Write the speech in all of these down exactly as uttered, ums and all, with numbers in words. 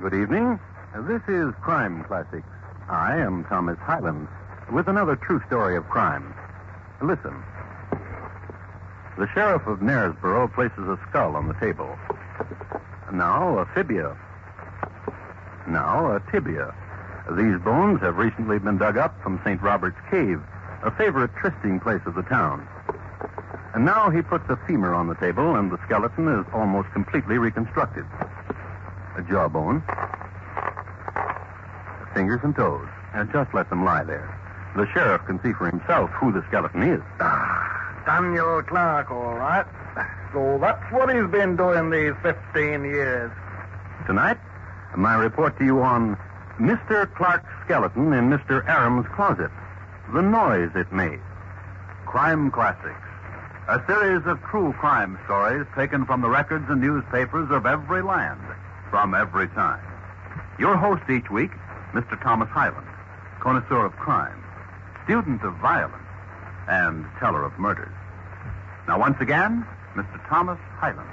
Good evening. This is Crime Classics. I am Thomas Hyland with another true story of crime. Listen. The sheriff of Knaresborough places a skull on the table. Now a fibia. Now a tibia. These bones have recently been dug up from Saint Robert's Cave, a favorite trysting place of the town. And now he puts a femur on the table, and the skeleton is almost completely reconstructed. A jawbone, fingers and toes, and just let them lie there. The sheriff can see for himself who the skeleton is. Ah, Daniel Clark, all right. So that's what he's been doing these fifteen years. Tonight, my report to you on Mister Clark's skeleton in Mister Aram's closet. The noise it made. Crime Classics. A series of true crime stories taken from the records and newspapers of every land, from every time. Your host each week, Mister Thomas Hyland, connoisseur of crime, student of violence, and teller of murders. Now, once again, Mister Thomas Hyland.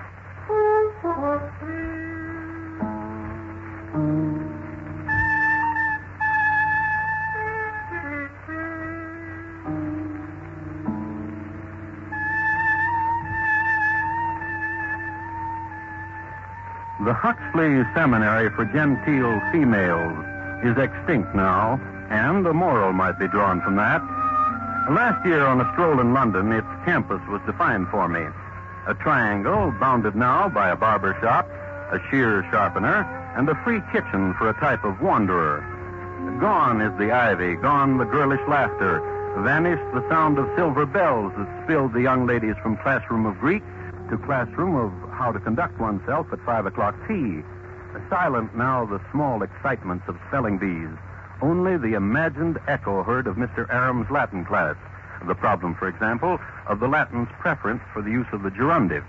The Huxley Seminary for Genteel Females is extinct now, and a moral might be drawn from that. Last year on a stroll in London, its campus was defined for me. A triangle bounded now by a barber shop, a shear sharpener, and a free kitchen for a type of wanderer. Gone is the ivy, gone the girlish laughter, vanished the sound of silver bells that spilled the young ladies from classroom of Greek to classroom of how to conduct oneself at five o'clock tea. Silent now the small excitements of spelling bees. Only the imagined echo heard of Mister Aram's Latin class. The problem, for example, of the Latin's preference for the use of the gerundive.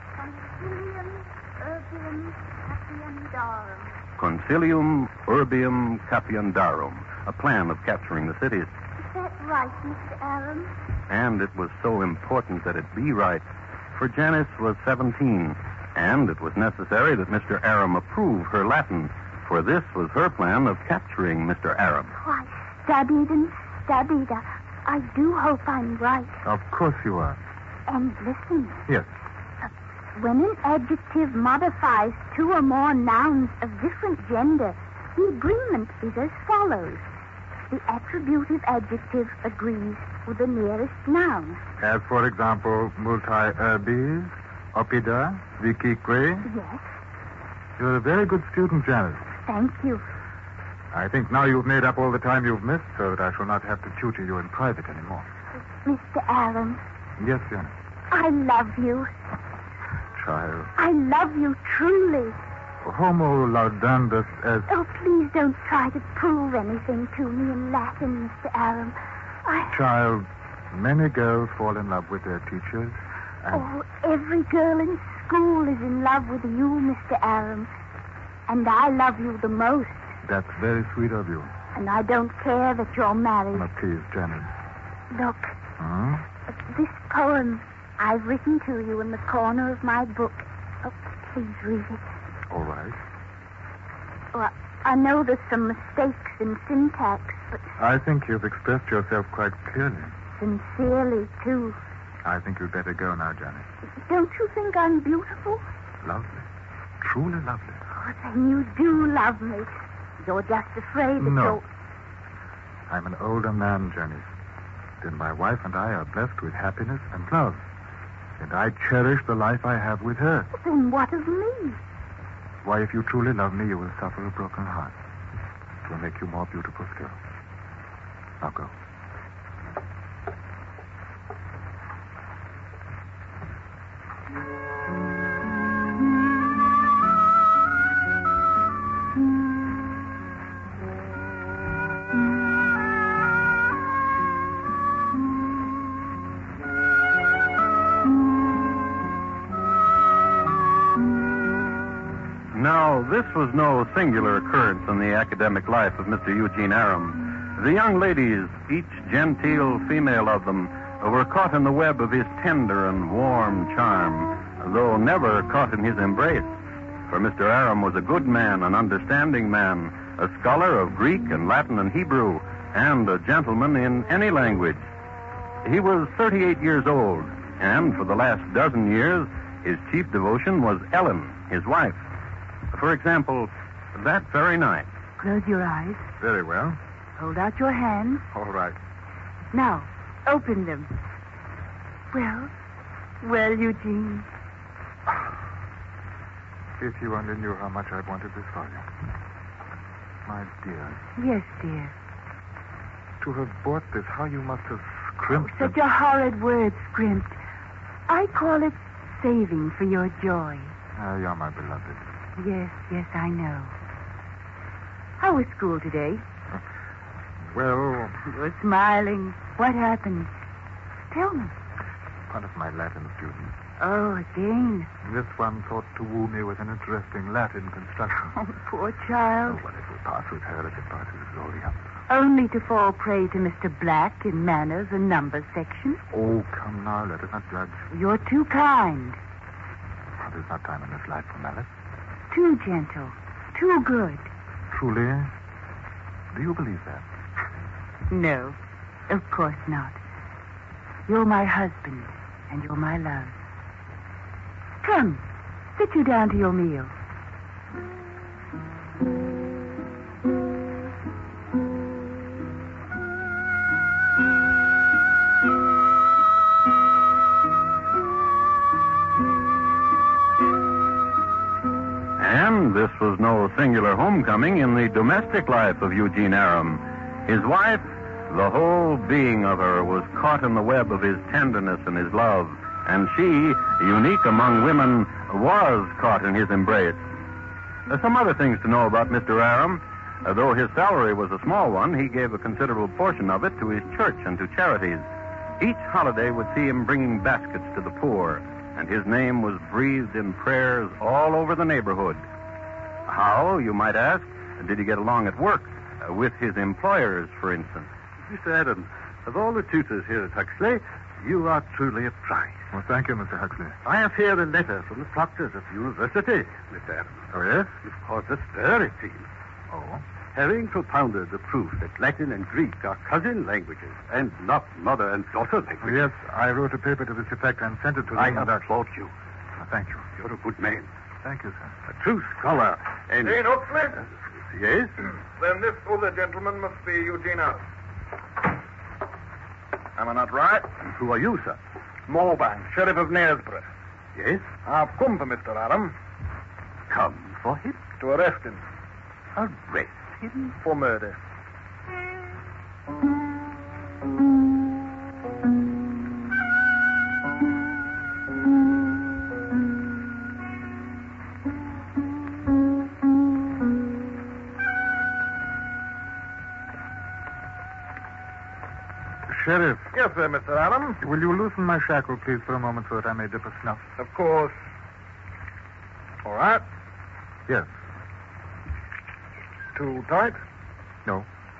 Concilium urbium Concilium capiendarum. urbium capiendarum, a plan of capturing the cities. Is that right, Mister Aram? And it was so important that it be right. For Janice was seventeen, and it was necessary that Mister Aram approve her Latin, for this was her plan of capturing Mister Aram. Why, studied and studied. I, I do hope I'm right. Of course you are. And listen, Yes. when an adjective modifies two or more nouns of different gender, the agreement is as follows. The attributive adjective agrees with the nearest noun. As, for example, multi urbis, opida, vicique. Yes, You're a very good student, Janice. thank you. I think now you've made up all the time you've missed so that I shall not have to tutor you in private anymore. Mister Aram, Yes, Janice. I love you. Child. I love you truly. Homo laudandus est. Oh, please don't try to prove anything to me in Latin, Mister Aram. I... Child, many girls fall in love with their teachers, and Oh, every girl in school is in love with you, Mister Aram. And I love you the most. that's very sweet of you. And I don't care that you're married. Now, please, Janice. Look, Hmm? this poem I've written to you in the corner of my book. Oh, please read it. All right. Well, I know there's some mistakes in syntax, but I think you've expressed yourself quite clearly. sincerely, too. I think you'd better go now, Janice. Don't you think I'm beautiful? Lovely. Truly lovely. Oh, then you do love me. You're just afraid that No. you'll... I'm an older man, Janice. Then my wife and I are blessed with happiness and love. And I cherish the life I have with her. Then what of me? Why, if you truly love me, you will suffer a broken heart. It will make you more beautiful still. Now go. Now, this was no singular occurrence in the academic life of Mister Eugene Aram. The young ladies, each genteel female of them, were caught in the web of his tender and warm charm, though never caught in his embrace. for Mister Aram was a good man, an understanding man, a scholar of Greek and Latin and Hebrew, and a gentleman in any language. He was thirty-eight years old, and for the last dozen years, his chief devotion was Ellen, his wife. For example, that very night. Close your eyes. Very well. Hold out your hands. All right. Now, open them. Well, well, Eugene. If you only knew how much I wanted this for you. My dear. Yes, dear. To have bought this, how you must have scrimped Oh, such it. a horrid word, scrimped. I call it saving for your joy. Ah, you're my beloved. Yes, yes, I know. How was school today? Well, You're smiling. What happened? Tell me. one of my Latin students. Oh, again. This one thought to woo me with an interesting Latin construction. Oh, poor Oh, child. well, it will pass with her as it passes with all the others. Only to fall prey to Mister Black in manners and numbers section. Oh, come now, let us not judge. You're too kind. Oh, there's not time in this life for malice. Too gentle. Too good. Truly? Do you believe that? No, of course not. You're my husband, and you're my love. Come, sit you down to your meal. And this was no singular homecoming in the domestic life of Eugene Aram. His wife, the whole being of her, was caught in the web of his tenderness and his love. And she, unique among women, was caught in his embrace. There's some other things to know about Mister Aram. Uh, though his salary was a small one, he gave a considerable portion of it to his church and to charities. Each holiday would see him bringing baskets to the poor, and his name was breathed in prayers all over the neighborhood. How, you might ask, did he get along at work? Uh, with his employers, for instance. Mister Adams, of all the tutors here at Huxley, you are truly a prize. Well, thank you, Mister Huxley. I have here a letter from the proctors of the university, Mister Adams. Oh, yes? You've caused us very pleased. Oh? Having propounded the proof that Latin and Greek are cousin languages and not mother and daughter languages. Yes, I wrote a paper to this effect and sent it to them. I and applaud you. Oh, thank you. You're a good man, Thank you, sir. a true scholar, and... Jane Oakley? Uh, yes? Then this other gentleman must be Eugene Aram. Am I not right? Who are you, sir? Morbank, Sheriff of Knaresborough. Yes? I've come for Mister Aram Come for him. to arrest him Arrest him? for murder. Sheriff, Yes, sir, Mister Aram. will you loosen my shackle, please, for a moment so that I may dip a snuff? Of course. All right. Yes. Too tight? No.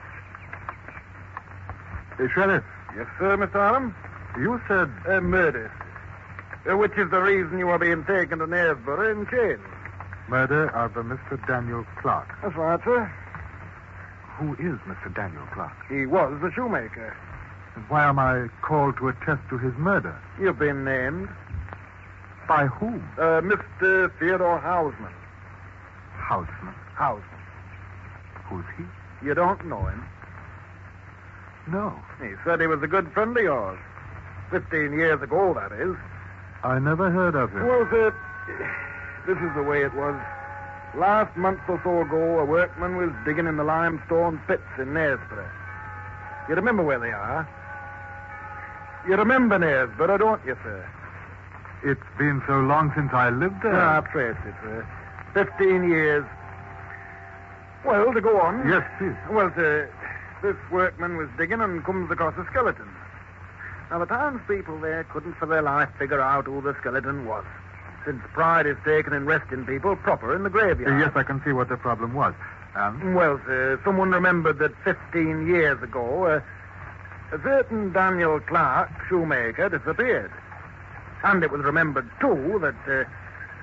Hey, Sheriff, Yes, sir, Mister Aram. you said... Uh, murder. Uh, which is the reason you are being taken to Knaresborough in chains. Murder of a Mister Daniel Clark. That's right, sir. Who is Mister Daniel Clark? He was the shoemaker. And why am I called to attest to his murder? You've been named. By whom? Uh, Mister Theodore Hausman. Houseman. Hausman. Who's he? You don't know him. No. He said he was a good friend of yours. Fifteen years ago, that is. I never heard of him. Well, sir, this is the way it was. Last month or so ago, a workman was digging in the limestone pits in Knaresborough. You remember where they are? You remember Knaresborough, don't you, sir? It's been so long since I lived there. Ah, I've traced it, sir. Fifteen years. Well, to go on. Yes, please. Well, sir, this workman was digging and comes across a skeleton. Now, the townspeople there couldn't for their life figure out who the skeleton was, since pride is taken in resting people proper in the graveyard. Uh, yes, I can see what the problem was. And? Well, sir, someone remembered that fifteen years ago, uh, a certain Daniel Clark, shoemaker, disappeared. And it was remembered, too, that uh,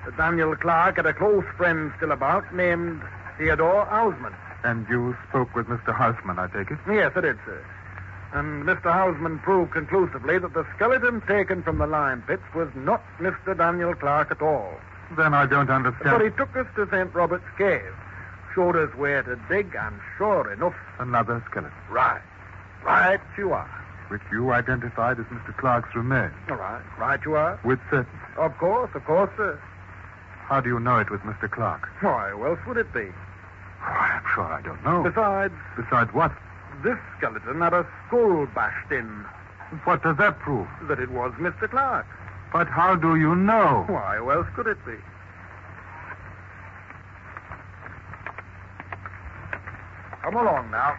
Daniel Clark had a close friend still about named Theodore Hausman. And you spoke with Mister Hausman, I take it? Yes, I did, sir. And Mister Hausman proved conclusively that the skeleton taken from the lime pits was not Mister Daniel Clark at all. Then I don't understand. But he took us to Saint Robert's Cave, showed us where to dig, and sure enough... Another skeleton. Right. Right you are. Which you identified as Mister Clark's remains. All right. Right you are. With certainty. Of course, of course, sir. How do you know it was Mister Clark? Why, who else would it be? Why, I'm sure I don't know. Besides... Besides what? This skeleton had a skull bashed in. What does that prove? That it was Mister Clark. But how do you know? Why, who else could it be? Come along now.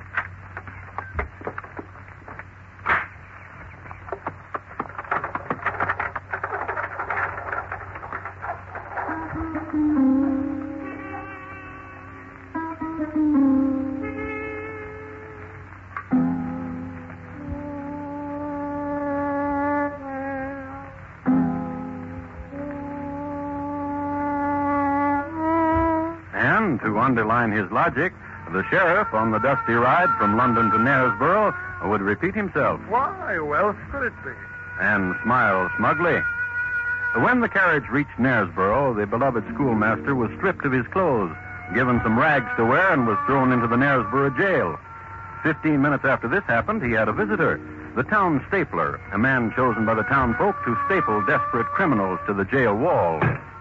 And to underline his logic, the sheriff on the dusty ride from London to Knaresborough would repeat himself. Why, who else could it be? And smile smugly. When the carriage reached Knaresborough, the beloved schoolmaster was stripped of his clothes, given some rags to wear, and was thrown into the Knaresborough jail. Fifteen minutes after this happened, he had a visitor, the town stapler, a man chosen by the town folk to staple desperate criminals to the jail wall.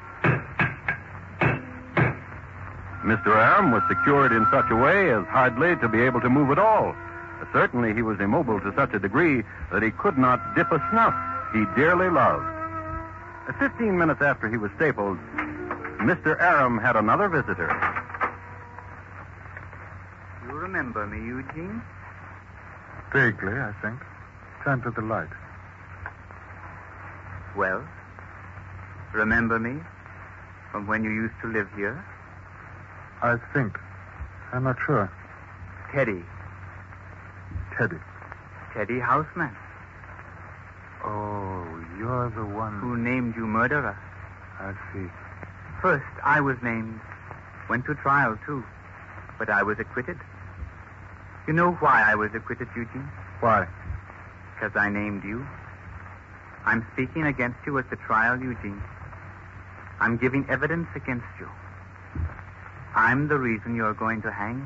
Mister Aram was secured in such a way as hardly to be able to move at all. Certainly he was immobile to such a degree that he could not dip a snuff he dearly loved. Fifteen minutes after he was stapled, Mister Aram had another visitor. You remember me, Eugene? Vaguely, I think. Turn to the light. Well, remember me from when you used to live here? I think. I'm not sure. Teddy. Teddy. Teddy Hausman. Oh, you're the one... Who named you murderer. I see. First, I was named. Went to trial, too. But I was acquitted. You know why I was acquitted, Eugene? Why? Because I named you. I'm speaking against you at the trial, Eugene. I'm giving evidence against you. I'm the reason you're going to hang.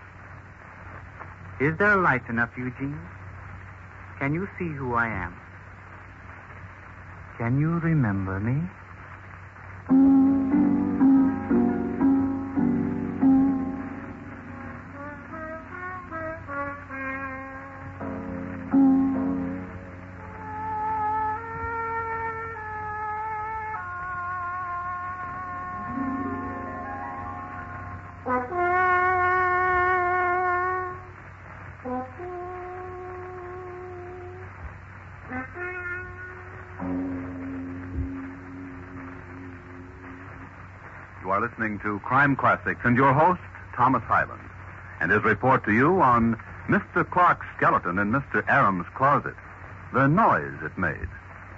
Is there light enough, Eugene? Can you see who I am? Can you remember me? You are listening to Crime Classics and your host, Thomas Hyland, and his report to you on Mister Clark's skeleton in Mister Aram's closet, the noise it made.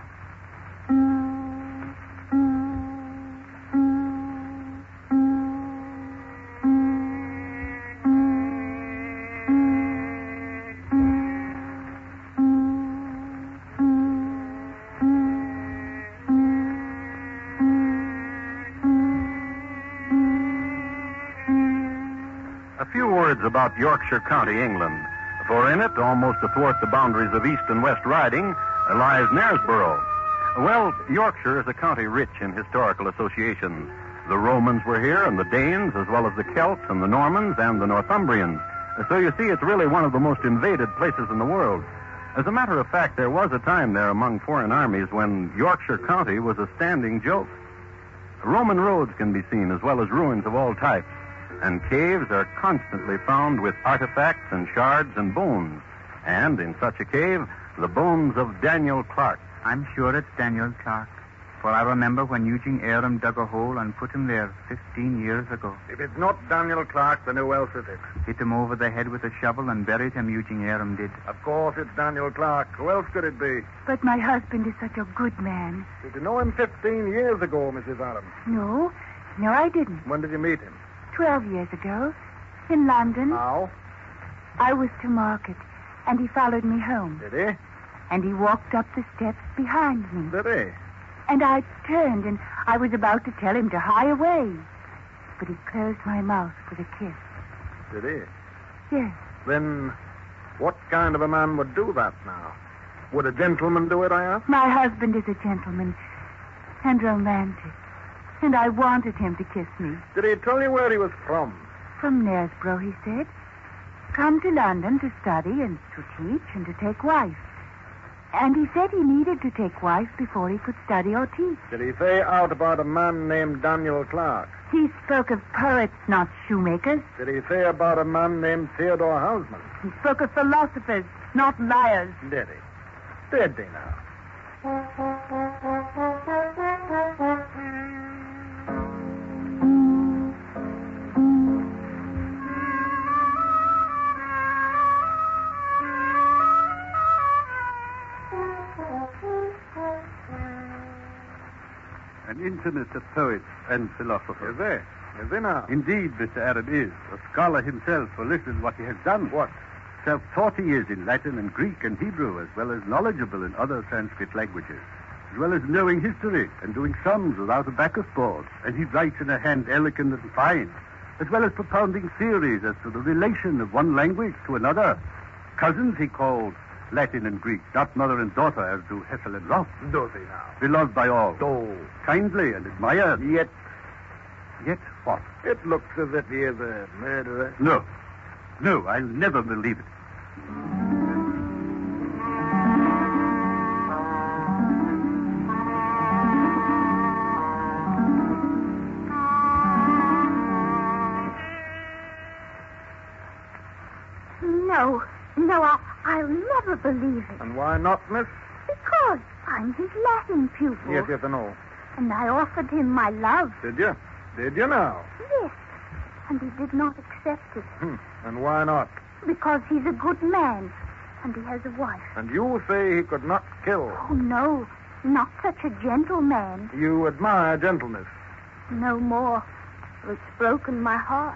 About Yorkshire County, England. For in it, almost athwart the boundaries of East and West Riding, lies Knaresborough. Well, Yorkshire is a county rich in historical associations. The Romans were here, and the Danes, as well as the Celts and the Normans and the Northumbrians. So you see, it's really one of the most invaded places in the world. As a matter of fact, there was a time there among foreign armies when Yorkshire County was a standing joke. Roman roads can be seen, as well as ruins of all types. And caves are constantly found with artifacts and shards and bones. And in such a cave, the bones of Daniel Clark. I'm sure it's Daniel Clark. For I remember when Eugene Aram dug a hole and put him there fifteen years ago. If it's not Daniel Clark, then who else is it? Hit him over the head with a shovel and buried him, Eugene Aram did. Of course it's Daniel Clark. Who else could it be? But my husband is such a good man. Did you know him fifteen years ago, Missus Aram? No, no, I didn't. When did you meet him? Twelve years ago, in London. How? I was to market, and he followed me home. Did he? And he walked up the steps behind me. Did he? And I turned, and I was about to tell him to hie away. But he closed my mouth with a kiss. Did he? Yes. Then what kind of a man would do that now? Would a gentleman do it, I ask? My husband is a gentleman and romantic. And I wanted him to kiss me. Did he tell you where he was from? From Knaresborough, he said. Come to London to study and to teach and to take wife. And he said he needed to take wife before he could study or teach. Did he say out about a man named Daniel Clark? He spoke of poets, not shoemakers. Did he say about a man named Theodore Hausman? He spoke of philosophers, not liars. Did he? Did he now? An intimate of poets and philosophers. Is he? Is he now? Indeed, Mister Arab is. A scholar himself, for listen what he has done. What? Self-taught he is in Latin and Greek and Hebrew, as well as knowledgeable in other Sanskrit languages, as well as knowing history and doing sums without abacus boards. And he writes in a hand elegant and fine, as well as propounding theories as to the relation of one language to another. Cousins he called Latin and Greek, not mother and daughter, as do Hessel and Roth. Does he now? Beloved by all. Oh. Kindly and admired. Yet, Yet what? it looks as if he is a murderer. No. No, I'll never believe it. No, no, I, I'll never believe it. And why not, miss? Because I'm his Latin pupil. Yes, yes, I know. And I offered him my love. Did you? Did you now? Yes. And he did not accept it. Hmm. And why not? Because he's a good man. And he has a wife. And you say he could not kill. Oh, no. Not such a gentleman. You admire gentleness. No more. It's broken my heart.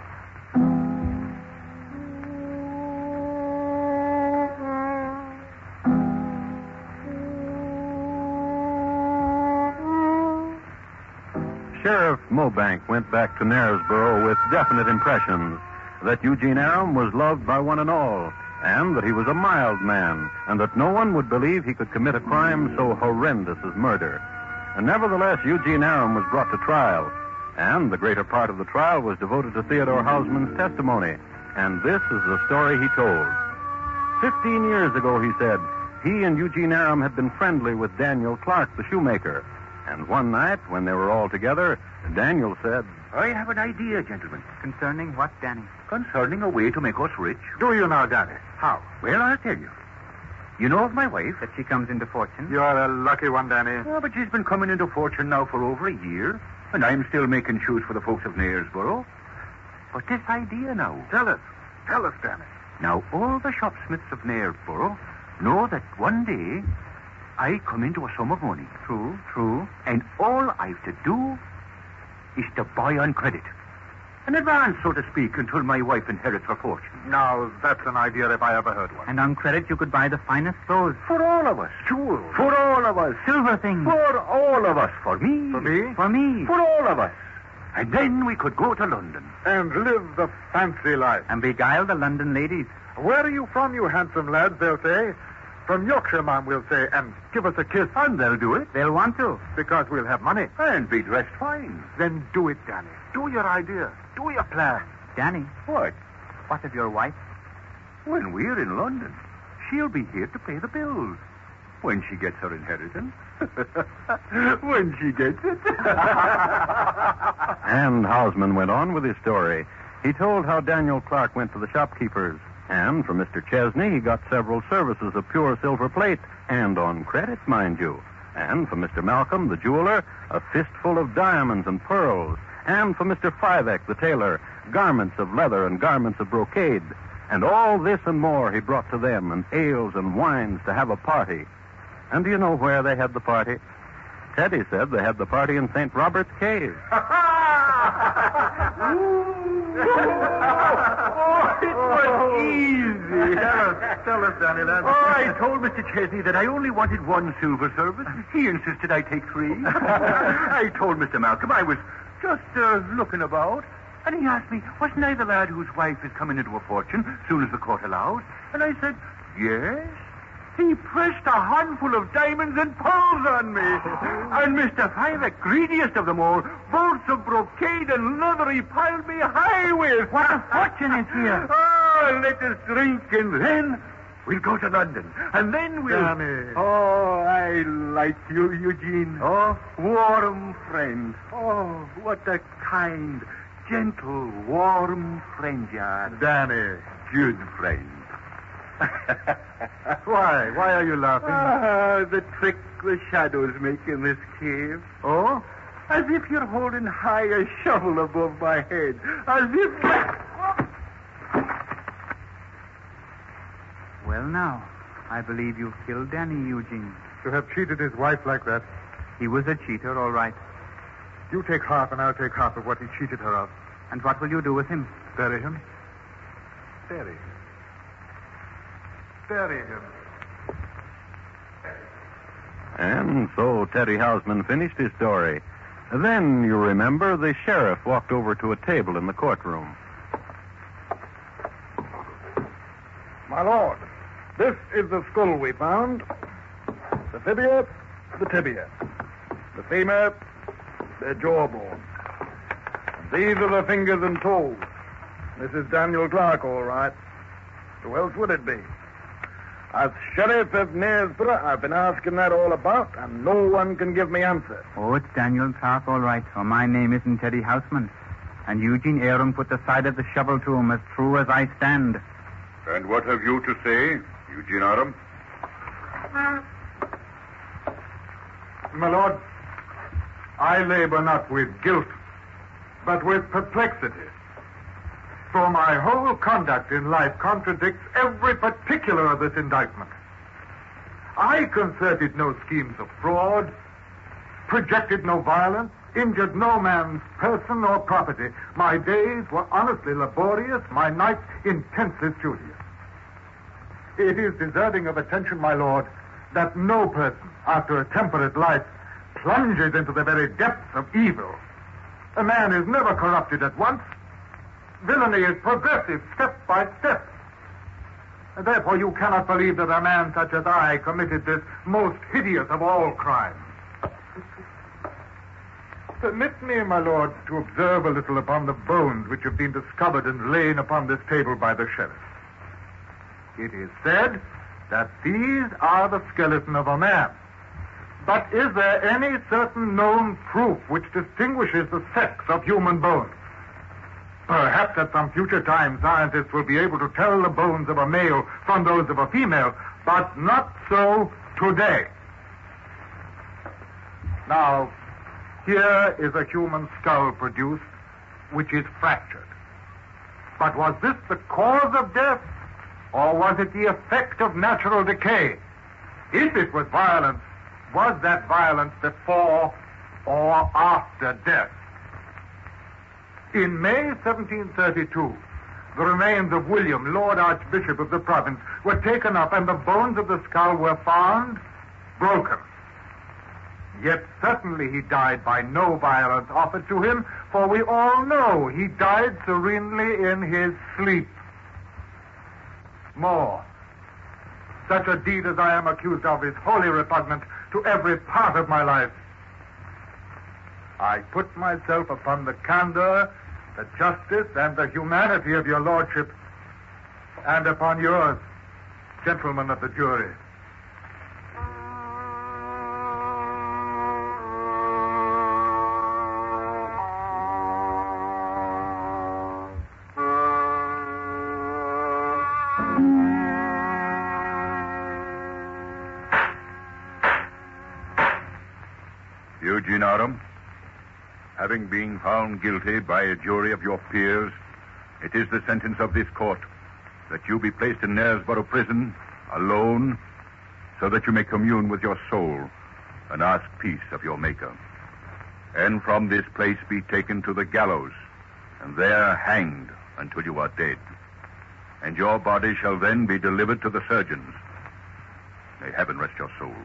Sheriff Mobank went back to Knaresborough with definite impressions that Eugene Aram was loved by one and all, and that he was a mild man, and that no one would believe he could commit a crime so horrendous as murder. And nevertheless, Eugene Aram was brought to trial, and the greater part of the trial was devoted to Theodore Hausman's testimony, and this is the story he told. Fifteen years ago, he said, he and Eugene Aram had been friendly with Daniel Clark, the shoemaker. And one night, when they were all together, Daniel said, I have an idea, gentlemen. Concerning what, Danny? Concerning a way to make us rich. Do you now, Danny? How? Well, I'll tell you. You know of my wife? That she comes into fortune? You're a lucky one, Danny. Oh, but she's been coming into fortune now for over a year, and I'm still making shoes for the folks of Knaresborough. But this idea now. Tell us. Tell us, Danny. Now, all the shopsmiths of Knaresborough know that one day I come into a sum of money. True, true. And all I've to do is to buy on credit. An advance, so to speak, until my wife inherits her fortune. Now, that's an idea if I ever heard one. And on credit, you could buy the finest clothes. For all of us. Jewels. For all of us. Silver things. For all of us. For me. For me? For me. For all of us. And then we could go to London. And live the fancy life. And beguile the London ladies. Where are you from, you handsome lads, they'll say. From Yorkshire, Ma'am, we'll say, and give us a kiss. And they'll do it. They'll want to. Because we'll have money. And be dressed fine. Then do it, Danny. Do your idea. Do your plan. Danny, What? what of your wife? When we're in London, she'll be here to pay the bills. When she gets her inheritance. When she gets it. And Hausman went on with his story. He told how Daniel Clark went to the shopkeepers, and from Mister Chesney he got several services of pure silver plate, and on credit, mind you. And for Mister Malcolm, the jeweler, a fistful of diamonds and pearls. And for Mister Fivek, the tailor, garments of leather and garments of brocade. And all this and more he brought to them, and ales and wines to have a party. And do you know where they had the party? Teddy said they had the party in Saint Robert's Cave. Oh, it was easy. Tell us, tell us, Danny, lad. Oh, I told Mister Chesney that I only wanted one silver service. He insisted I take three. I told Mister Malcolm I was just uh, looking about. And he asked me, wasn't I the lad whose wife is coming into a fortune soon as the court allows? And I said, yes. He pressed a handful of diamonds and pearls on me. And Mister Fivek, greediest of them all, bolts of brocade and leather he piled me high with. What a fortune is here. Oh, let us drink, and then we'll go to London. And then we'll... Danny. Oh, I like you, Eugene. Oh, warm friend. Oh, what a kind, gentle, warm friend you are. Danny. Good friend. Why? Why are you laughing? Ah, the trick the shadows make in this cave. Oh? As if you're holding high a shovel above my head. As if... Well, now, I believe you've killed Danny, Eugene. To have cheated his wife like that. He was a cheater, all right. You take half and I'll take half of what he cheated her of. And what will you do with him? Bury him. Bury him. Bury him. And so Teddy Houseman finished his story. Then, you remember, the sheriff walked over to a table in the courtroom. My lord, this is the skull we found. The fibia, the tibia. The femur, the jawbone. And these are the fingers and toes. This is Daniel Clark, all right. Who else would it be? As sheriff of Knaresborough, I've been asking that all about, and no one can give me answer. Oh, it's Daniel Clark, all right. Oh, my name isn't Teddy Houseman. And Eugene Aaron put the side of the shovel to him as true as I stand. And what have you to say, Eugene Aram? My lord, I labor not with guilt, but with perplexity. For my whole conduct in life contradicts every particular of this indictment. I concerted no schemes of fraud, projected no violence, injured no man's person or property. My days were honestly laborious, my nights intensely studious. It is deserving of attention, my lord, that no person, after a temperate life, plunges into the very depths of evil. A man is never corrupted at once. Villainy is progressive, step by step. And therefore you cannot believe that a man such as I committed this most hideous of all crimes. Permit me, my lord, to observe a little upon the bones which have been discovered and lain upon this table by the sheriff. It is said that these are the skeleton of a man. But is there any certain known proof which distinguishes the sex of human bones? Perhaps at some future time scientists will be able to tell the bones of a male from those of a female, but not so today. Now, here is a human skull produced, which is fractured. But was this the cause of death, or was it the effect of natural decay? If it was violence, was that violence before or after death? In May seventeen thirty-two, the remains of William, Lord Archbishop of the province, were taken up and the bones of the skull were found broken. Yet certainly he died by no violence offered to him, for we all know he died serenely in his sleep. More, such a deed as I am accused of is wholly repugnant to every part of my life. I put myself upon the candor, the justice, and the humanity of your lordship, and upon yours, gentlemen of the jury. Aram, having been found guilty by a jury of your peers, it is the sentence of this court that you be placed in Knaresborough prison alone so that you may commune with your soul and ask peace of your Maker. And from this place be taken to the gallows and there hanged until you are dead. And your body shall then be delivered to the surgeons. May heaven rest your soul.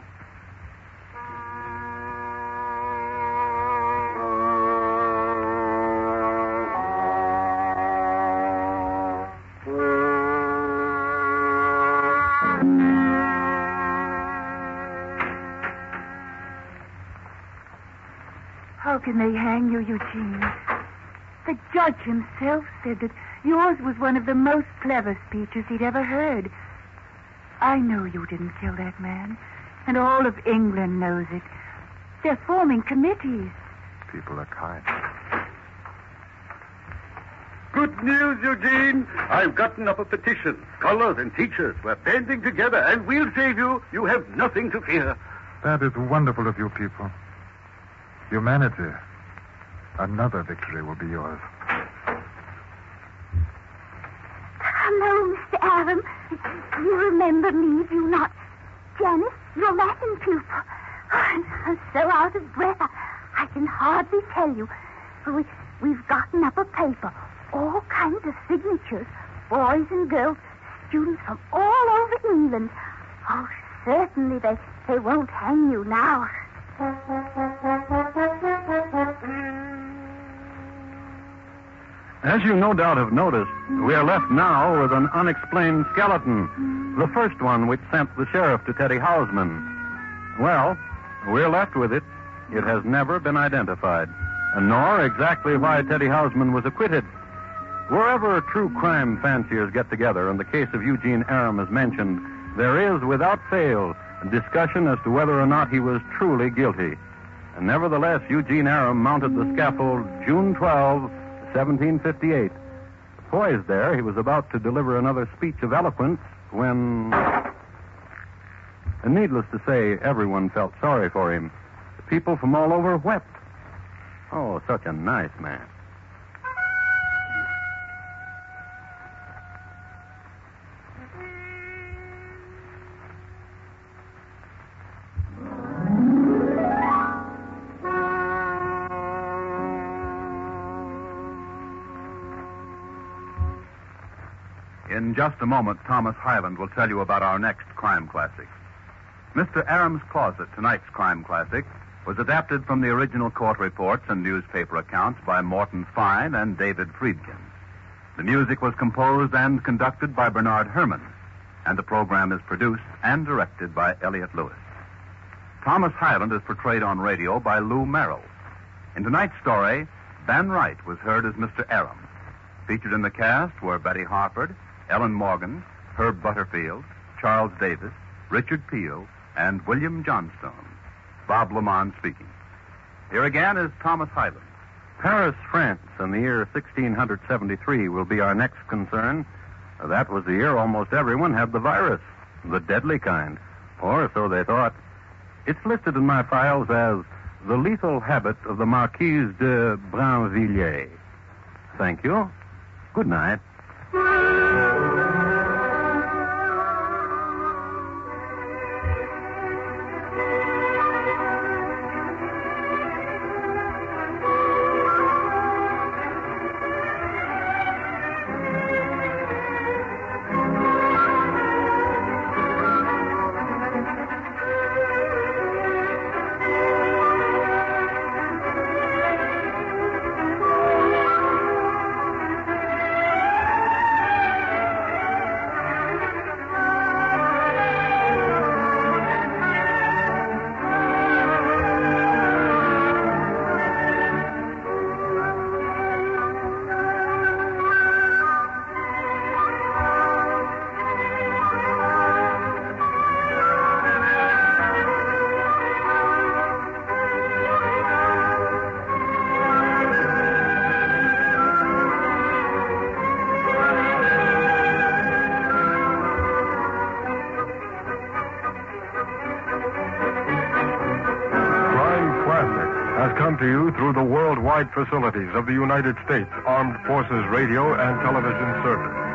How can they hang you, Eugene? The judge himself said that yours was one of the most clever speeches he'd ever heard. I know you didn't kill that man, and all of England knows it. They're forming committees. People are kind. Good news, Eugene. I've gotten up a petition. Scholars and teachers were banding together, and we'll save you. You have nothing to fear. That is wonderful of you people. Humanity. Another victory will be yours. Hello, Mister Aram. You remember me, do you not? Janice, your Latin pupil. Oh, I'm so out of breath, I, I can hardly tell you. We, we've gotten up a paper, all kinds of signatures, boys and girls, students from all over England. Oh, certainly they, they won't hang you now. As you no doubt have noticed, we are left now with an unexplained skeleton, the first one which sent the sheriff to Teddy Hausman. Well, we're left with it. It has never been identified, and nor exactly why Teddy Hausman was acquitted. Wherever true crime fanciers get together, and the case of Eugene Aram is mentioned, there is, without fail, a discussion as to whether or not he was truly guilty. And nevertheless, Eugene Aram mounted the scaffold June twelfth, seventeen fifty-eight. Poised there, he was about to deliver another speech of eloquence when... And needless to say, everyone felt sorry for him. The people from all over wept. Oh, such a nice man. In just a moment, Thomas Hyland will tell you about our next crime classic. Mister Aram's Closet, tonight's crime classic, was adapted from the original court reports and newspaper accounts by Morton Fine and David Friedkin. The music was composed and conducted by Bernard Herrmann, and the program is produced and directed by Elliott Lewis. Thomas Hyland is portrayed on radio by Lou Merrill. In tonight's story, Ben Wright was heard as Mister Aram. Featured in the cast were Betty Harford, Ellen Morgan, Herb Butterfield, Charles Davis, Richard Peel, and William Johnstone. Bob Lamont speaking. Here again is Thomas Hyland. Paris, France, in the year sixteen seventy-three will be our next concern. That was the year almost everyone had the virus, the deadly kind, or so they thought. It's listed in my files as the lethal habit of the Marquise de Brinvilliers. Thank you. Good night. classified facilities of the United States Armed Forces Radio and Television Service.